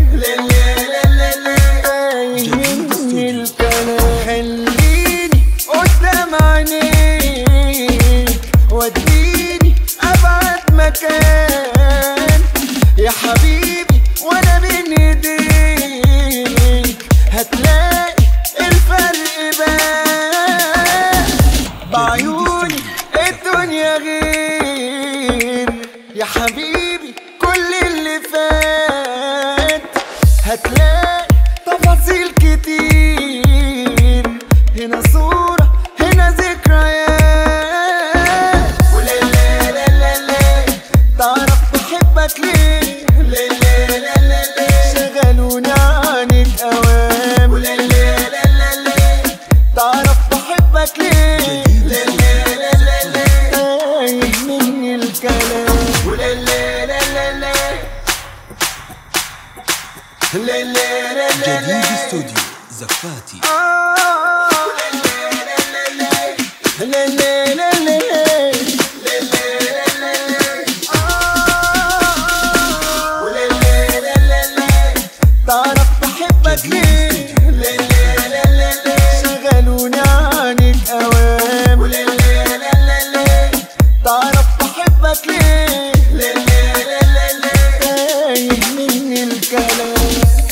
تايه مني الكلام. خليني قدام عينيك وديني أبعد مكان يا حبيبي، وانا بين ايديك هتلاقي الفرق بان. بعيوني الدنيا غير يا حبيبي، كل اللي فات هتلاقي تفاصيل كتير، هنا صورة هنا ذكريات. تعرف بحبك ليه؟ شغلوني عنك اوام. تعرف بحبك ليه؟ تايه مني الكلام. جديد استوديو زفاتي. تعرف بحبك ليه؟ شغلوني عنك اوام. تعرف بحبك ليه؟ تايه مني الكلام.